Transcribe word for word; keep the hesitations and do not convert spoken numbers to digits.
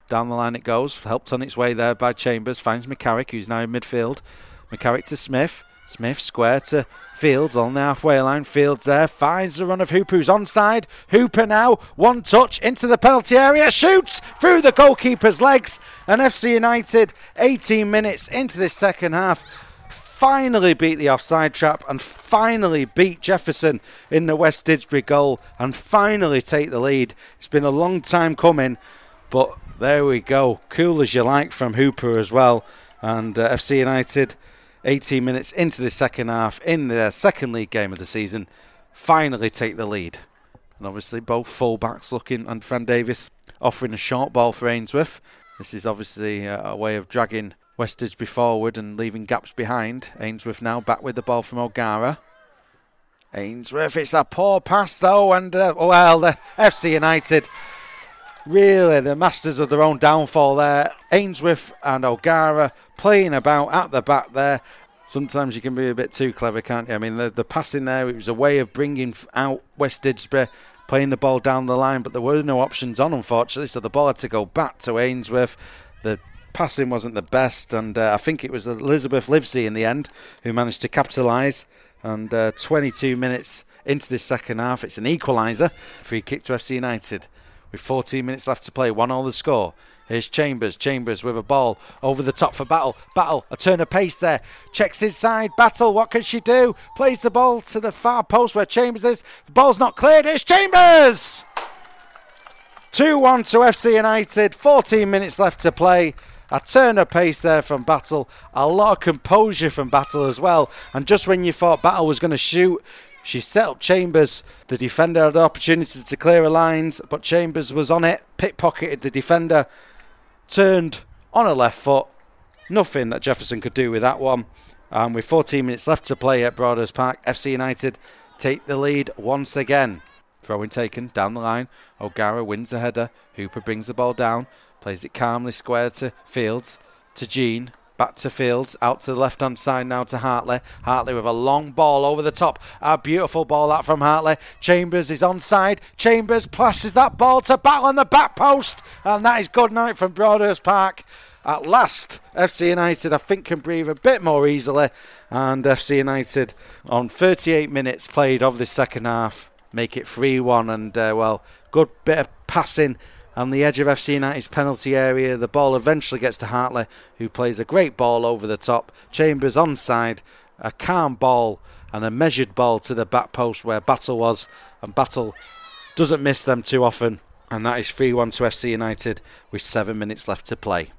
Down the line it goes, helped on its way there by Chambers, finds McCarrick, who's now in midfield. McCarrick to Smith. Smith square to Fields on the halfway line. Fields there, finds the run of Hooper, who's onside. Hooper now, one touch into the penalty area, shoots through the goalkeeper's legs. And F C United, eighteen minutes into this second half, finally beat the offside trap and finally beat Jefferson in the West Didsbury goal and finally take the lead. It's been a long time coming, but there we go. Cool as you like from Hooper as well. And uh, F C United, eighteen minutes into the second half, in their second league game of the season, finally take the lead. And obviously both full-backs looking, and Fran Davis offering a short ball for Ainsworth. This is obviously a, a way of dragging West Didsbury forward and leaving gaps behind. Ainsworth now back with the ball from O'Gara. Ainsworth, it's a poor pass though, and uh, well, the F C United, really the masters of their own downfall there. Ainsworth and O'Gara playing about at the back there. Sometimes you can be a bit too clever, can't you? I mean, the, the passing there, it was a way of bringing out West Didsbury, playing the ball down the line, but there were no options on, unfortunately, so the ball had to go back to Ainsworth. The passing wasn't the best, and uh, I think it was Elizabeth Livesey in the end who managed to capitalise. And uh, twenty-two minutes into this second half, it's an equaliser. Free kick to F C United with fourteen minutes left to play, one all the score. Here's Chambers, Chambers with a ball over the top for Battle. Battle, a turn of pace there, checks inside, Battle, what can she do? Plays the ball to the far post where Chambers is. The ball's not cleared, it's Chambers! two one to F C United, fourteen minutes left to play. A turn of pace there from Battle. A lot of composure from Battle as well. And just when you thought Battle was going to shoot, she set up Chambers. The defender had the opportunity to clear her lines, but Chambers was on it, pickpocketed the defender, turned on her left foot. Nothing that Jefferson could do with that one. And with fourteen minutes left to play at Broadhurst Park, F C United take the lead once again. Throw-in taken down the line. O'Gara wins the header. Hooper brings the ball down. Plays it calmly square to Fields, to Jean, back to Fields, out to the left-hand side now to Hartley. Hartley with a long ball over the top. A beautiful ball out from Hartley. Chambers is onside. Chambers passes that ball to Battle on the back post. And that is good night from Broadhurst Park. At last, F C United, I think, can breathe a bit more easily. And F C United, on thirty-eight minutes played of this second half, make it three one. And, uh, well, good bit of passing on the edge of F C United's penalty area. The ball eventually gets to Hartley, who plays a great ball over the top. Chambers onside, a calm ball and a measured ball to the back post where Battle was, and Battle doesn't miss them too often, and that is three one to F C United with seven minutes left to play.